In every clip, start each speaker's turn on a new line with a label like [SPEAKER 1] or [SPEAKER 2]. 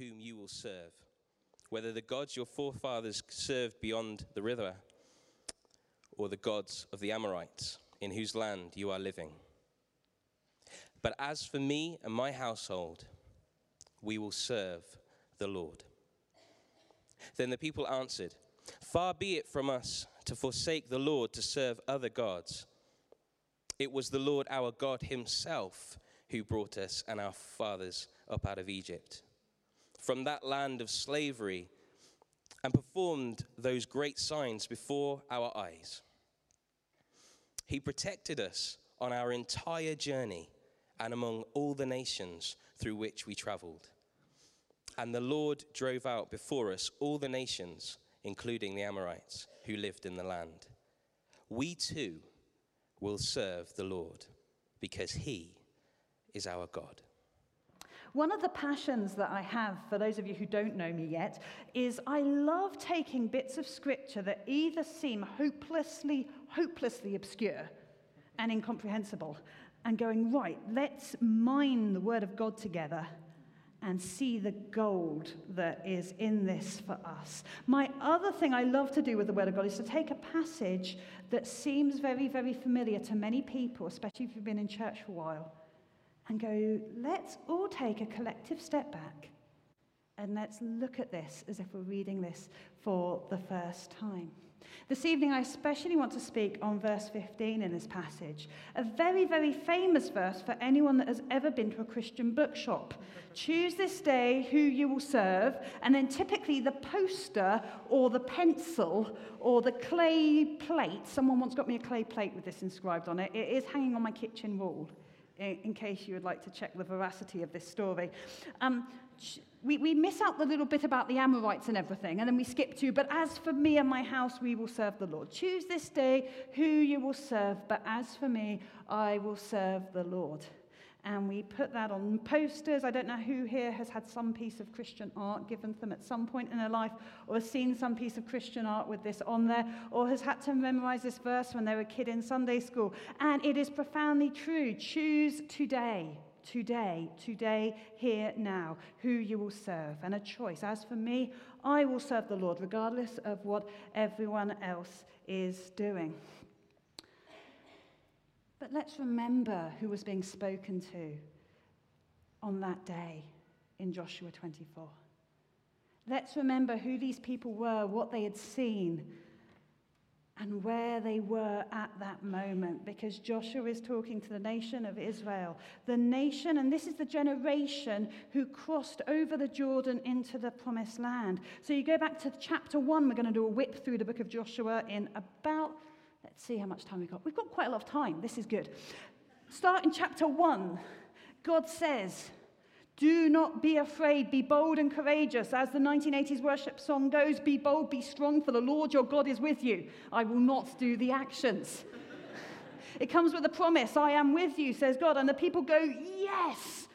[SPEAKER 1] whom you will serve, whether the gods your forefathers served beyond the river, or the gods of the Amorites, in whose land you are living. But as for me and my household, we will serve the Lord." Then the people answered, "Far be it from us to forsake the Lord to serve other gods. It was the Lord our God himself who brought us and our fathers up out of Egypt, from that land of slavery, and performed those great signs before our eyes. He protected us on our entire journey and among all the nations through which we traveled. And the Lord drove out before us all the nations, including the Amorites, who lived in the land. We too will serve the Lord, because he is our God."
[SPEAKER 2] One of the passions that I have, for those of you who don't know me yet, is I love taking bits of scripture that either seem hopelessly obscure and incomprehensible, and going, right, let's mine the Word of God together and see the gold that is in this for us. My other thing I love to do with the Word of God is to take a passage that seems very, very familiar to many people, especially if you've been in church for a while, and go, let's all take a collective step back and let's look at this as if we're reading this for the first time. This evening, I especially want to speak on verse 15 in this passage, a very, very famous verse for anyone that has ever been to a Christian bookshop. Choose this day who you will serve, and then typically the poster or the pencil or the clay plate. Someone once got me a clay plate with this inscribed on it. It is hanging on my kitchen wall, in case you would like to check the veracity of this story. We miss out the little bit about the Amorites and everything, and then we skip to, "But as for me and my house, we will serve the Lord." Choose this day who you will serve, but as for me, I will serve the Lord. And we put that on posters. I don't know who here has had some piece of Christian art given to them at some point in their life, or has seen some piece of Christian art with this on there, or has had to memorize this verse when they were a kid in Sunday school. And it is profoundly true. Choose today, here, now, who you will serve. And a choice. As for me, I will serve the Lord, regardless of what everyone else is doing. But let's remember who was being spoken to on that day in Joshua 24. Let's remember who these people were, what they had seen, and where they were at that moment, because Joshua is talking to the nation of Israel, the nation, and this is the generation who crossed over the Jordan into the promised land. So you go back to chapter 1, we're going to do a whip through the book of Joshua in about, let's see how much time we've got. We've got quite a lot of time. This is good. Start in chapter 1. God says, "Do not be afraid. Be bold and courageous." As the 1980s worship song goes, "Be bold, be strong, for the Lord your God is with you." I will not do the actions. It comes with a promise. "I am with you," says God. And the people go, "Yes."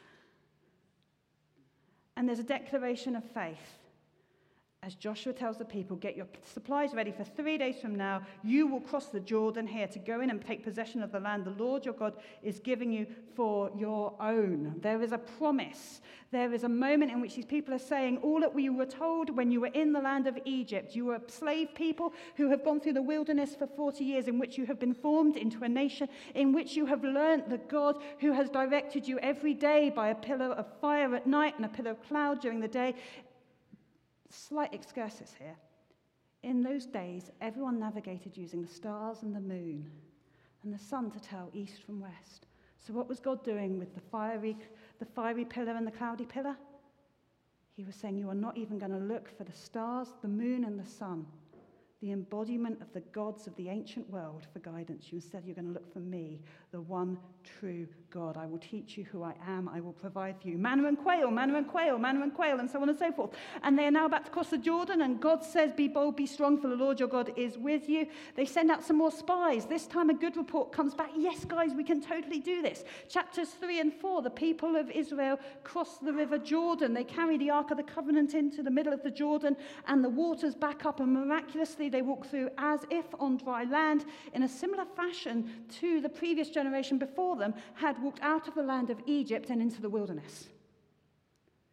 [SPEAKER 2] And there's a declaration of faith. As Joshua tells the people, "Get your supplies ready for 3 days from now. You will cross the Jordan here to go in and take possession of the land the Lord your God is giving you for your own." There is a promise. There is a moment in which these people are saying, all that we were told when you were in the land of Egypt, you were a slave people who have gone through the wilderness for 40 years, in which you have been formed into a nation, in which you have learnt the God who has directed you every day by a pillar of fire at night and a pillar of cloud during the day. Slight excursus here. In those days, everyone navigated using the stars and the moon and the sun to tell east from west. So what was God doing with the fiery pillar and the cloudy pillar? He was saying, you are not even going to look for the stars, the moon, and the sun, the embodiment of the gods of the ancient world, for guidance. Instead, you're going to look for me, the one true God. I will teach you who I am. I will provide for you manna and quail, manna and quail, manna and quail, and so on and so forth. And they are now about to cross the Jordan, and God says, "Be bold, be strong, for the Lord your God is with you." They send out some more spies. This time a good report comes back. Yes, guys, we can totally do this. Chapters 3 and 4, the people of Israel cross the river Jordan. They carry the Ark of the Covenant into the middle of the Jordan, and the waters back up, and miraculously they walk through as if on dry land, in a similar fashion to the previous generation before them had walked out of the land of Egypt and into the wilderness.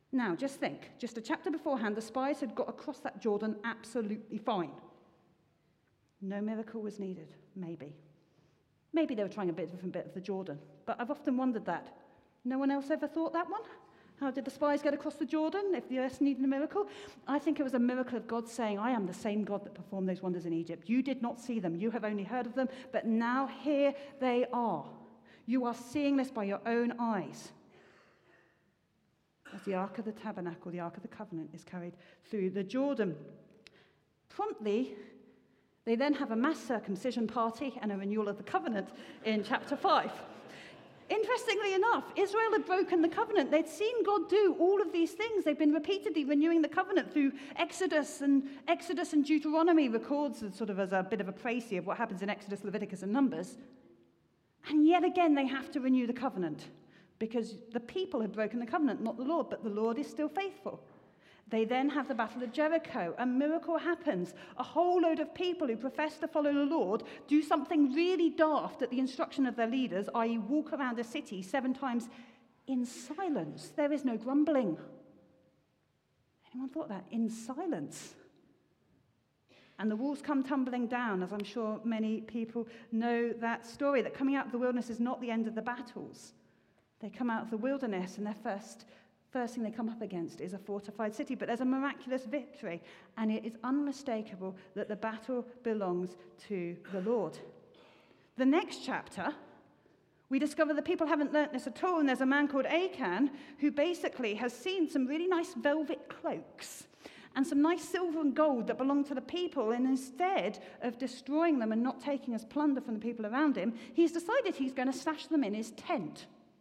[SPEAKER 2] Now, just think, just a chapter beforehand, the spies had got across that Jordan absolutely fine. No miracle was needed, maybe. Maybe they were trying a different bit of the Jordan, but I've often wondered that. No one else ever thought that one? How did the spies get across the Jordan if the earth needed a miracle? I think it was a miracle of God saying, I am the same God that performed those wonders in Egypt. You did not see them. You have only heard of them, but now here they are. You are seeing this by your own eyes. As the Ark of the Tabernacle, the Ark of the Covenant, is carried through the Jordan. Promptly, they then have a mass circumcision party and a renewal of the covenant in chapter 5. Interestingly enough, Israel had broken the covenant. They'd seen God do all of these things. They've been repeatedly renewing the covenant through Exodus and Deuteronomy records sort of as a bit of a précis of what happens in Exodus, Leviticus, and Numbers. And yet again, they have to renew the covenant because the people had broken the covenant, not the Lord, but the Lord is still faithful. They then have the Battle of Jericho. A miracle happens. A whole load of people who profess to follow the Lord do something really daft at the instruction of their leaders, i.e. walk around a city 7 times in silence. There is no grumbling. Anyone thought that? In silence. And the walls come tumbling down, as I'm sure many people know that story, that coming out of the wilderness is not the end of the battles. They come out of the wilderness and their first thing they come up against is a fortified city, but there's a miraculous victory, and it is unmistakable that the battle belongs to the Lord. The next chapter, we discover that people haven't learnt this at all, and there's a man called Achan who basically has seen some really nice velvet cloaks and some nice silver and gold that belong to the people, and instead of destroying them and not taking as plunder from the people around him, he's decided he's going to stash them in his tent.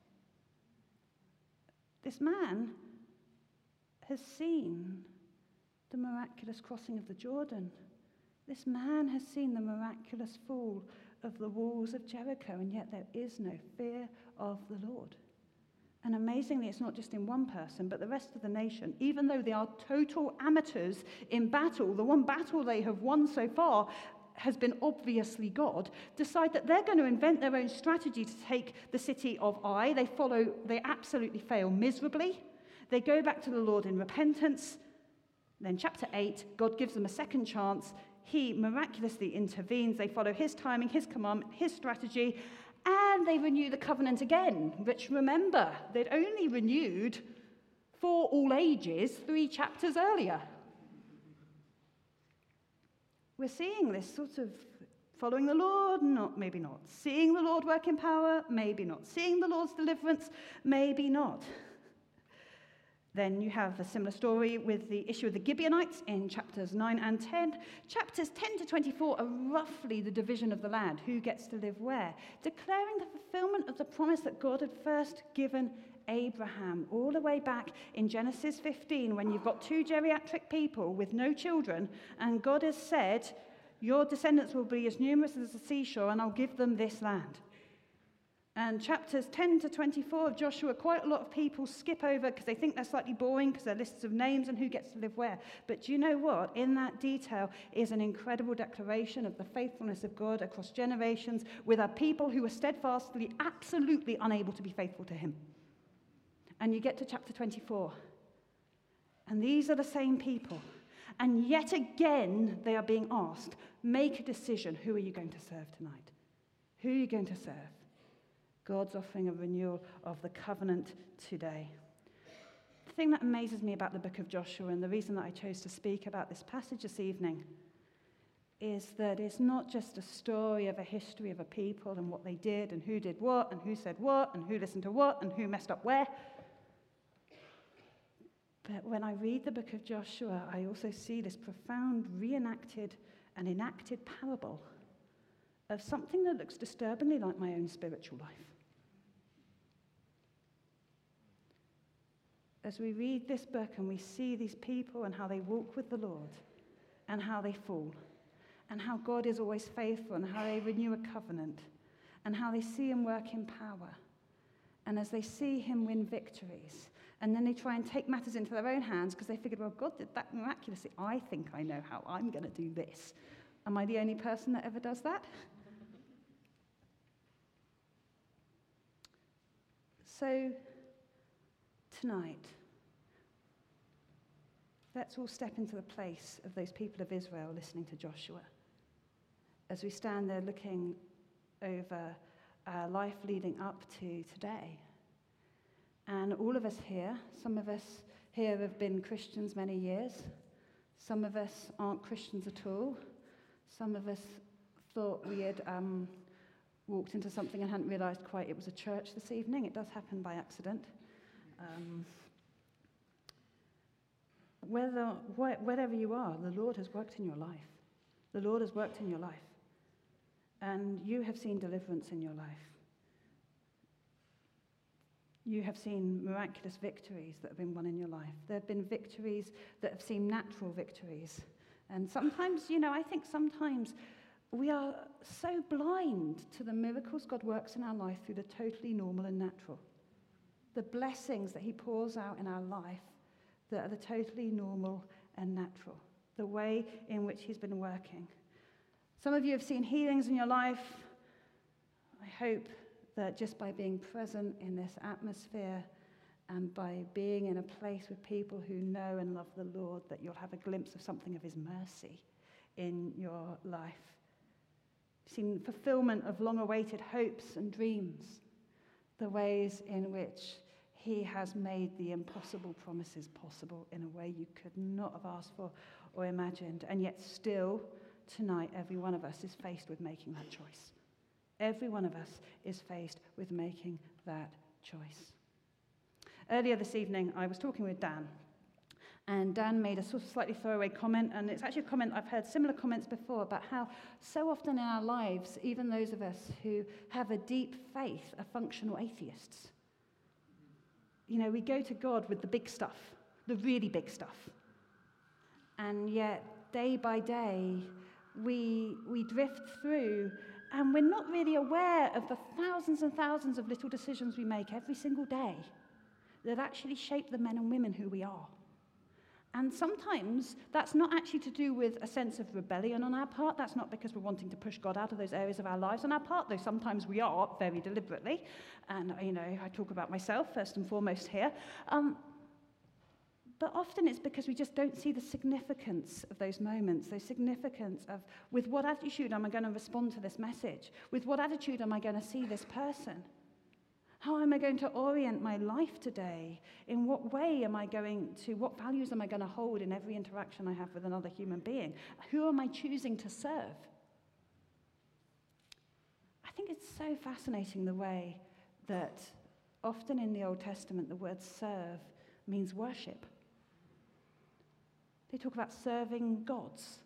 [SPEAKER 2] This man has seen the miraculous crossing of the Jordan. This man has seen the miraculous fall of the walls of Jericho, and yet there is no fear of the Lord. And amazingly, it's not just in one person, but the rest of the nation, even though they are total amateurs in battle, the one battle they have won so far has been obviously God, decide that they're going to invent their own strategy to take the city of Ai. They absolutely fail miserably. They go back to the Lord in repentance. Then chapter 8, God gives them a second chance. He miraculously intervenes. They follow his timing, his commandment, his strategy, and they renew the covenant again, which, remember, they'd only renewed for all ages 3 chapters earlier. We're seeing this sort of following the Lord, maybe not. Seeing the Lord work in power, maybe not. Seeing the Lord's deliverance, maybe not. Then you have a similar story with the issue of the Gibeonites in chapters 9 and 10. Chapters 10 to 24 are roughly the division of the land, who gets to live where, declaring the fulfillment of the promise that God had first given Abraham, all the way back in Genesis 15, when you've got 2 geriatric people with no children, and God has said, your descendants will be as numerous as the seashore, and I'll give them this land. And chapters 10 to 24 of Joshua, quite a lot of people skip over because they think they're slightly boring because they're lists of names and who gets to live where. But do you know what? In that detail is an incredible declaration of the faithfulness of God across generations with a people who are steadfastly, absolutely unable to be faithful to him. And you get to chapter 24, and these are the same people. And yet again, they are being asked, make a decision. Who are you going to serve tonight? Who are you going to serve? God's offering a renewal of the covenant today. The thing that amazes me about the book of Joshua, and the reason that I chose to speak about this passage this evening, is that it's not just a story of a history of a people and what they did and who did what and who said what and who listened to what and who messed up where. But when I read the book of Joshua, I also see this profound reenacted and enacted parable of something that looks disturbingly like my own spiritual life. As we read this book and we see these people and how they walk with the Lord and how they fall and how God is always faithful and how they renew a covenant and how they see him work in power and as they see him win victories, and then they try and take matters into their own hands because they figured, well, God did that miraculously. I think I know how I'm going to do this. Am I the only person that ever does that? So tonight, let's all step into the place of those people of Israel listening to Joshua. As we stand there looking over our life leading up to today. And all of us here, some of us here have been Christians many years. Some of us aren't Christians at all. Some of us thought we had walked into something and hadn't realized quite it was a church this evening. It does happen by accident. Wherever you are, the Lord has worked in your life. The Lord has worked in your life. And you have seen deliverance in your life. You have seen miraculous victories that have been won in your life. There have been victories that have seemed natural victories. And sometimes, I think sometimes we are so blind to the miracles God works in our life through the totally normal and natural. The blessings that he pours out in our life that are the totally normal and natural. The way in which he's been working. Some of you have seen healings in your life. I hope that just by being present in this atmosphere and by being in a place with people who know and love the Lord, that you'll have a glimpse of something of his mercy in your life. You've seen fulfillment of long-awaited hopes and dreams, the ways in which he has made the impossible promises possible in a way you could not have asked for or imagined, and yet still, tonight, every one of us is faced with making that choice. Every one of us is faced with making that choice. Earlier this evening, I was talking with Dan, and Dan made a sort of slightly throwaway comment, and it's actually a comment I've heard similar comments before about how so often in our lives, even those of us who have a deep faith are functional atheists. We go to God with the big stuff, the really big stuff, and yet day by day, we drift through, and we're not really aware of the thousands and thousands of little decisions we make every single day that actually shape the men and women who we are. And sometimes that's not actually to do with a sense of rebellion on our part. That's not because we're wanting to push God out of those areas of our lives on our part, though sometimes we are very deliberately. And, I talk about myself first and foremost here. But often it's because we just don't see the significance of those moments, the significance of, with what attitude am I going to respond to this message? With what attitude am I going to see this person? How am I going to orient my life today? In what way am I going to, what values am I going to hold in every interaction I have with another human being? Who am I choosing to serve? I think it's so fascinating the way that often in the Old Testament the word serve means worship. They talk about serving gods.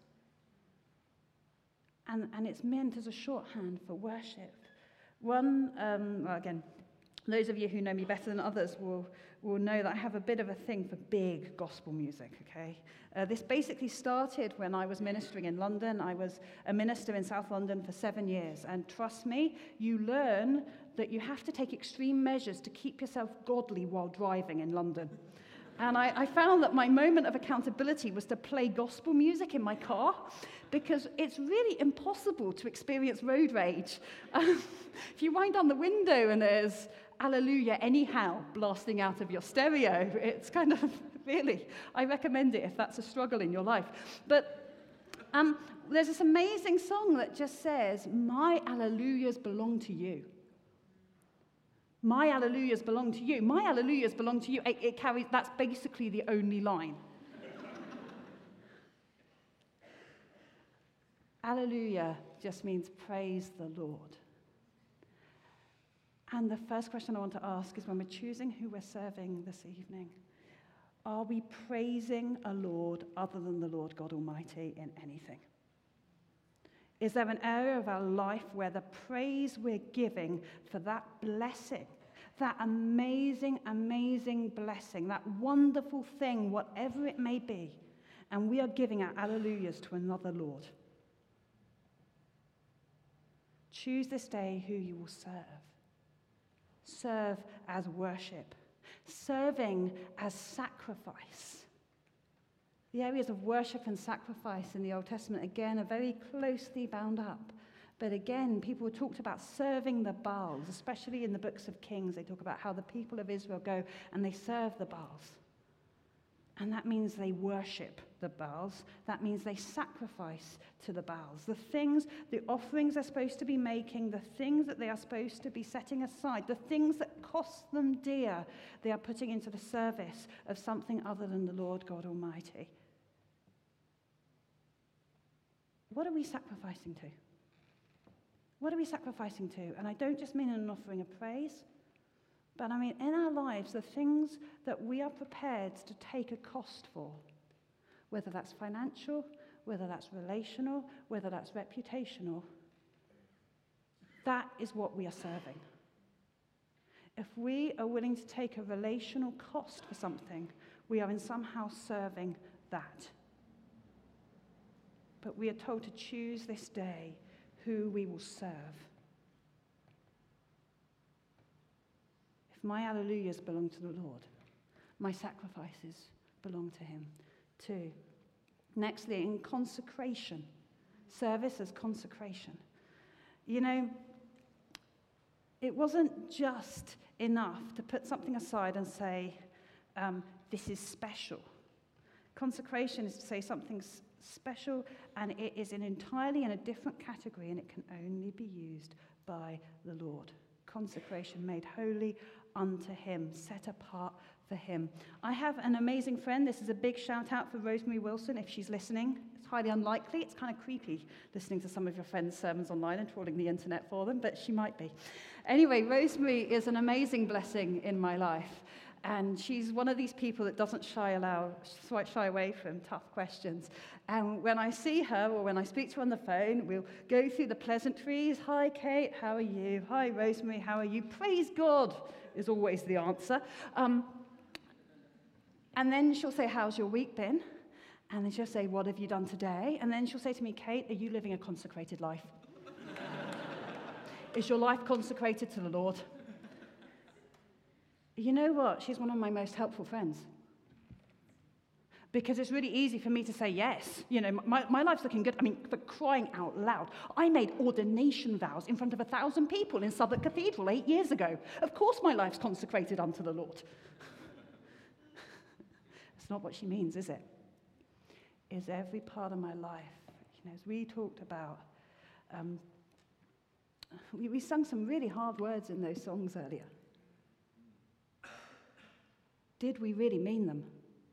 [SPEAKER 2] And it's meant as a shorthand for worship. Again, those of you who know me better than others will know that I have a bit of a thing for big gospel music, okay? This basically started when I was ministering in London. I was a minister in South London for 7 years. And trust me, you learn that you have to take extreme measures to keep yourself godly while driving in London. And I found that my moment of accountability was to play gospel music in my car, because it's really impossible to experience road rage. If you wind down the window and there's Alleluia Anyhow blasting out of your stereo, it's kind of really, I recommend it if that's a struggle in your life. But there's this amazing song that just says, my Alleluias belong to you. My Alleluias belong to you. My Alleluias belong to you. It carries, that's basically the only line. Alleluia just means praise the Lord. And the first question I want to ask is, when we're choosing who we're serving this evening, are we praising a Lord other than the Lord God Almighty in anything? Is there an area of our life where the praise we're giving for that blessing, that amazing, amazing blessing, that wonderful thing, whatever it may be, and we are giving our alleluias to another Lord? Choose this day who you will serve. Serve as worship. Serving as sacrifice. The areas of worship and sacrifice in the Old Testament, again, are very closely bound up. But again, people talked about serving the Baals, especially in the books of Kings. They talk about how the people of Israel go and they serve the Baals. And that means they worship the Baals. That means they sacrifice to the Baals. The offerings they're supposed to be making, the things that they are supposed to be setting aside, the things that cost them dear, they are putting into the service of something other than the Lord God Almighty. What are we sacrificing to? What are we sacrificing to? And I don't just mean an offering of praise, but I mean in our lives, the things that we are prepared to take a cost for, whether that's financial, whether that's relational, whether that's reputational, that is what we are serving. If we are willing to take a relational cost for something, we are in somehow serving that. But we are told to choose this day who we will serve. If my hallelujahs belong to the Lord, my sacrifices belong to him too. Nextly, in consecration, service as consecration. You know, it wasn't just enough to put something aside and say, this is special. Consecration is to say something's special, and it is entirely in a different category, and it can only be used by the Lord. Consecration, made holy unto him, set apart for him. I have an amazing friend. This is a big shout out for Rosemary Wilson if she's listening. It's highly unlikely. It's kind of creepy listening to some of your friends' sermons online and trawling the internet for them, but she might be. Anyway, Rosemary is an amazing blessing in my life. And she's one of these people that doesn't shy away from tough questions. And when I see her or when I speak to her on the phone, we'll go through the pleasantries. Hi, Kate, how are you? Hi, Rosemary, how are you? Praise God is always the answer. And then she'll say, how's your week been? And then she'll say, what have you done today? And then she'll say to me, Kate, are you living a consecrated life? Is your life consecrated to the Lord? You know what? She's one of my most helpful friends. Because it's really easy for me to say yes. You know, my life's looking good. I mean, for crying out loud. I made ordination vows in front of 1,000 people in Southwark Cathedral 8 years ago. Of course my life's consecrated unto the Lord. That's not what she means, is it? Is every part of my life. You know, as we talked about, we sung some really hard words in those songs earlier. Did we really mean them?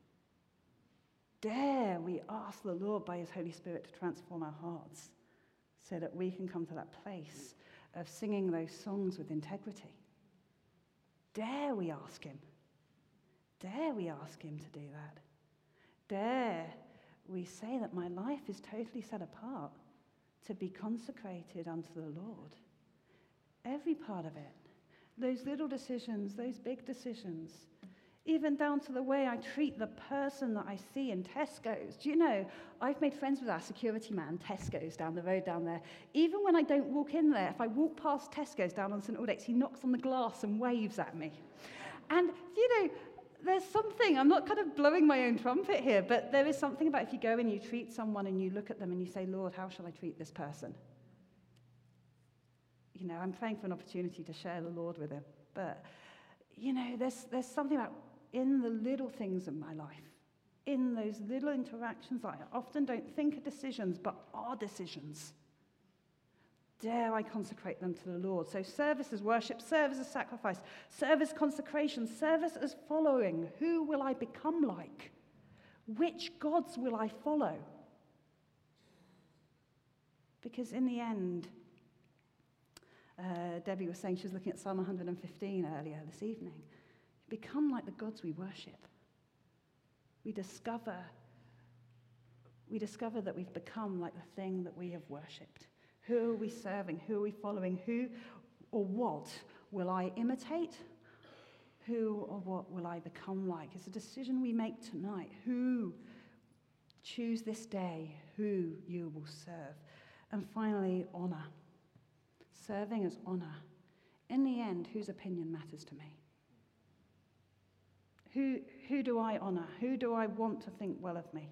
[SPEAKER 2] Dare we ask the Lord by his Holy Spirit to transform our hearts so that we can come to that place of singing those songs with integrity? Dare we ask him? Dare we ask him to do that? Dare we say that my life is totally set apart to be consecrated unto the Lord? Every part of it. Those little decisions, those big decisions, even down to the way I treat the person that I see in Tesco's. Do you know, I've made friends with our security man, Tesco's, down the road down there. Even when I don't walk in there, if I walk past Tesco's down on St. Aldate's, he knocks on the glass and waves at me. And, you know, there's something, I'm not kind of blowing my own trumpet here, but there is something about if you go and you treat someone and you look at them and you say, Lord, how shall I treat this person? You know, I'm praying for an opportunity to share the Lord with him. But, you know, there's something about in the little things of my life, in those little interactions that I often don't think are decisions, but are decisions. Dare I consecrate them to the Lord? So service as worship, service as sacrifice, service consecration, service as following. Who will I become like? Which gods will I follow? Because in the end, Debbie was saying she was looking at Psalm 115 earlier this evening. Become like the gods we worship. We discover that we've become like the thing that we have worshipped. Who are we serving? Who are we following? Who or what will I imitate? Who or what will I become like? It's a decision we make tonight. Who? Choose this day who you will serve. And finally, honor. Serving as honor. In the end, whose opinion matters to me? Who do I honor? Who do I want to think well of me?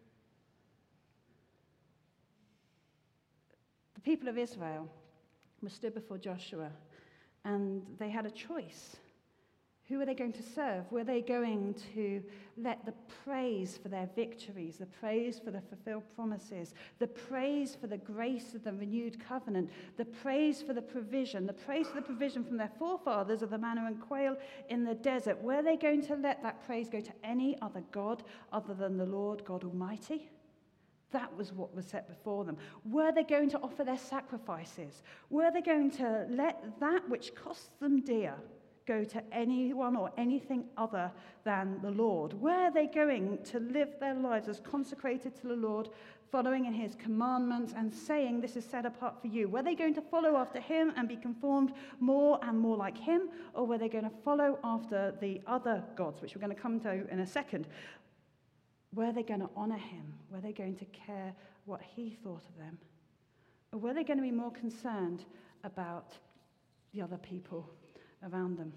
[SPEAKER 2] The people of Israel were stood before Joshua, and they had a choice. Who are they going to serve? Were they going to let the praise for their victories, the praise for the fulfilled promises, the praise for the grace of the renewed covenant, the praise for the provision from their forefathers of the manna and quail in the desert, were they going to let that praise go to any other God other than the Lord God Almighty? That was what was set before them. Were they going to offer their sacrifices? Were they going to let that which costs them dear go to anyone or anything other than the Lord? Were they going to live their lives as consecrated to the Lord, following in his commandments and saying, this is set apart for you? Were they going to follow after him and be conformed more and more like him? Or were they going to follow after the other gods, which we're going to come to in a second? Were they going to honor him? Were they going to care what he thought of them? Or were they going to be more concerned about the other people around them?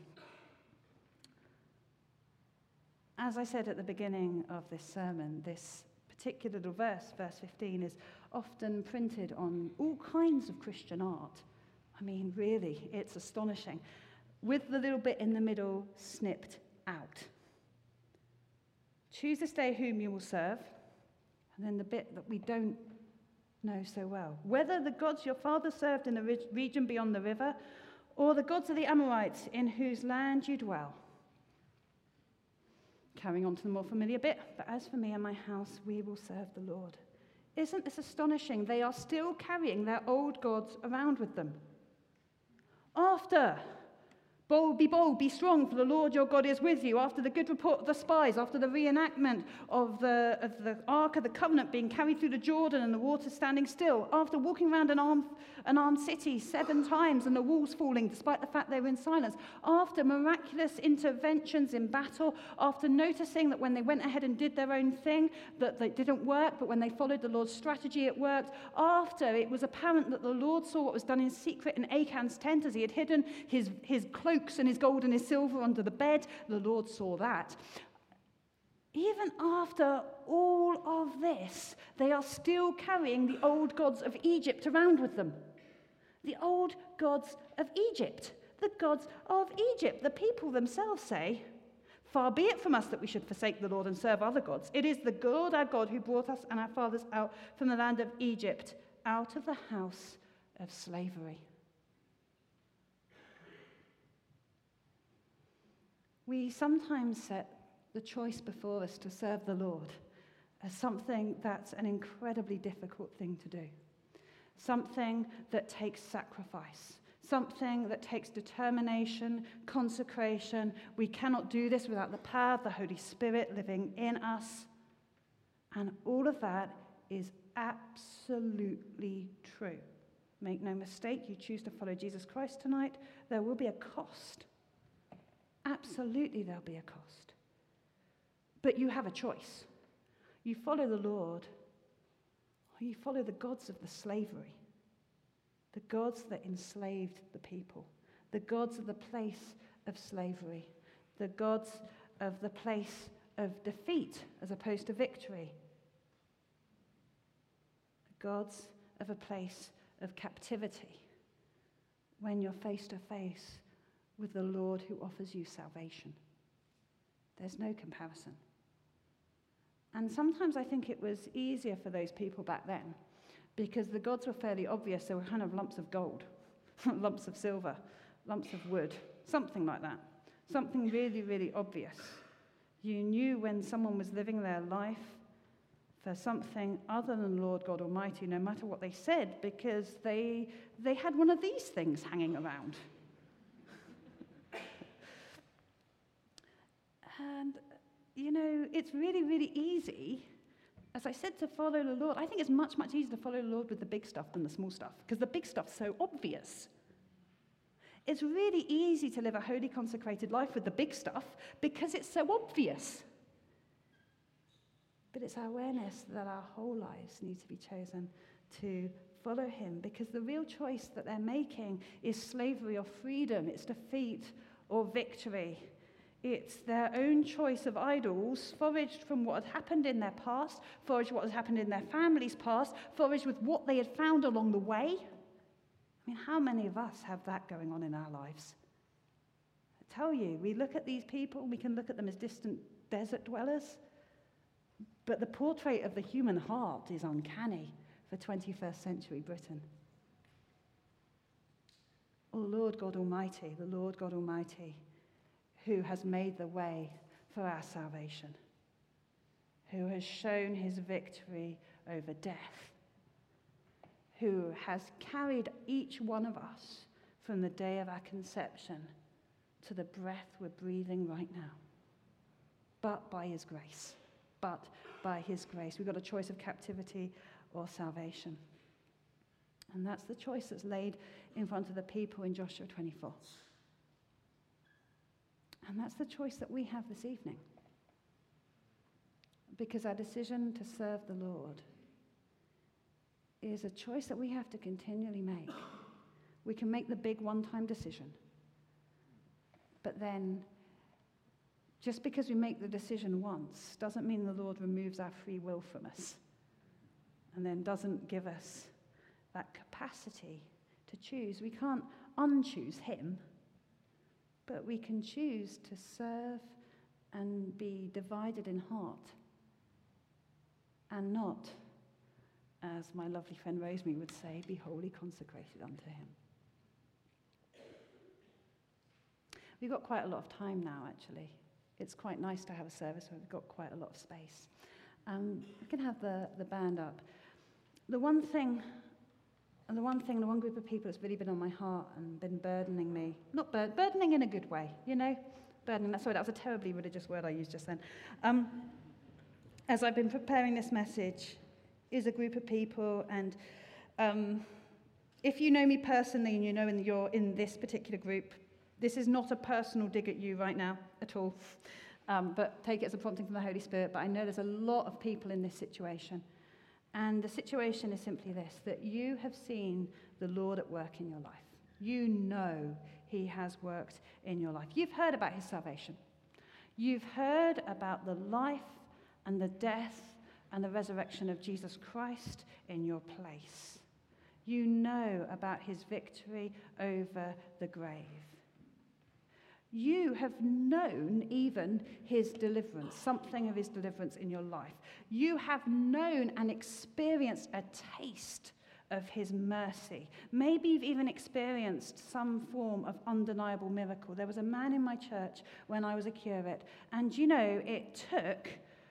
[SPEAKER 2] As I said at the beginning of this sermon, this particular little verse 15, is often printed on all kinds of Christian art. I mean, really, it's astonishing. With the little bit in the middle snipped out. Choose this day whom you will serve, and then the bit that we don't know so well. Whether the gods your father served in the region beyond the river, or the gods of the Amorites in whose land you dwell. Carrying on to the more familiar bit, but as for me and my house, we will serve the Lord. Isn't this astonishing? They are still carrying their old gods around with them. After, be bold, be strong, for the Lord your God is with you. After the good report of the spies, after the reenactment of the Ark of the Covenant being carried through the Jordan and the water standing still, after walking around an armed city 7 times and the walls falling despite the fact they were in silence, after miraculous interventions in battle, after noticing that when they went ahead and did their own thing, that they didn't work, but when they followed the Lord's strategy, it worked, after it was apparent that the Lord saw what was done in secret in Achan's tent as he had hidden his cloak and his gold and his silver under the bed, the Lord saw that. Even after all of this, they are still carrying the old gods of Egypt around with them. The old gods of Egypt. The gods of Egypt. The people themselves say, far be it from us that we should forsake the Lord and serve other gods. It is the Lord our God who brought us and our fathers out from the land of Egypt, out of the house of slavery. We sometimes set the choice before us to serve the Lord as something that's an incredibly difficult thing to do. Something that takes sacrifice. Something that takes determination, consecration. We cannot do this without the power of the Holy Spirit living in us. And all of that is absolutely true. Make no mistake, you choose to follow Jesus Christ tonight, there will be a cost. Absolutely, there'll be a cost. But you have a choice. You follow the Lord, or you follow the gods of the slavery, the gods that enslaved the people, the gods of the place of slavery, the gods of the place of defeat as opposed to victory, the gods of a place of captivity when you're face to face with the Lord who offers you salvation. There's no comparison. And sometimes I think it was easier for those people back then because the gods were fairly obvious. They were kind of lumps of gold, lumps of silver, lumps of wood, something like that. Something really, really obvious. You knew when someone was living their life for something other than Lord God Almighty, no matter what they said, because they had one of these things hanging around. And, you know, it's really, really easy, as I said, to follow the Lord. I think it's much, much easier to follow the Lord with the big stuff than the small stuff, because the big stuff's so obvious. It's really easy to live a holy, consecrated life with the big stuff because it's so obvious. But it's our awareness that our whole lives need to be chosen to follow him, because the real choice that they're making is slavery or freedom. It's defeat or victory. It's their own choice of idols, foraged from what had happened in their past, foraged what had happened in their family's past, foraged with what they had found along the way. I mean, how many of us have that going on in our lives? tell you, we look at these people, we can look at them as distant desert dwellers, but the portrait of the human heart is uncanny for 21st century Britain. Oh, Lord God Almighty, the Lord God Almighty, who has made the way for our salvation, who has shown his victory over death, who has carried each one of us from the day of our conception to the breath we're breathing right now. But by his grace. But by his grace. We've got a choice of captivity or salvation. And that's the choice that's laid in front of the people in Joshua 24. And that's the choice that we have this evening. Because our decision to serve the Lord is a choice that we have to continually make. We can make the big one-time decision. But then, just because we make the decision once doesn't mean the Lord removes our free will from us and then doesn't give us that capacity to choose. We can't unchoose him, but we can choose to serve and be divided in heart and not, as my lovely friend Rosemary would say, be wholly consecrated unto him. We've got quite a lot of time now, actually. It's quite nice to have a service where we've got quite a lot of space. We can have the band up. The one group of people that's really been on my heart and been burdening me, not burdening in a good way, you know? Burdening, sorry, that was a terribly religious word I used just then. As I've been preparing this message, is a group of people, and if you know me personally and you know you're in this particular group, this is not a personal dig at you right now at all, but take it as a prompting from the Holy Spirit. But I know there's a lot of people in this situation. And the situation is simply this, that you have seen the Lord at work in your life. You know he has worked in your life. You've heard about his salvation. You've heard about the life and the death and the resurrection of Jesus Christ in your place. You know about his victory over the grave. You have known even his deliverance, something of his deliverance in your life. You have known and experienced a taste of his mercy. Maybe you've even experienced some form of undeniable miracle. There was a man in my church when I was a curate, and you know, it took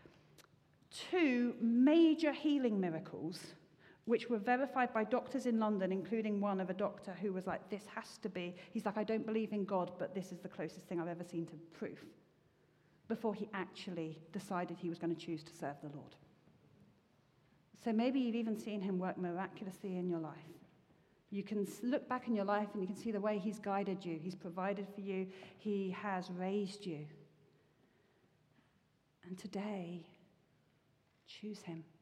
[SPEAKER 2] 2 major healing miracles which were verified by doctors in London, including one of a doctor who was like, this has to be, he's like, I don't believe in God, but this is the closest thing I've ever seen to proof, before he actually decided he was going to choose to serve the Lord. So maybe you've even seen him work miraculously in your life. You can look back in your life and you can see the way he's guided you, he's provided for you, he has raised you. And today, choose him.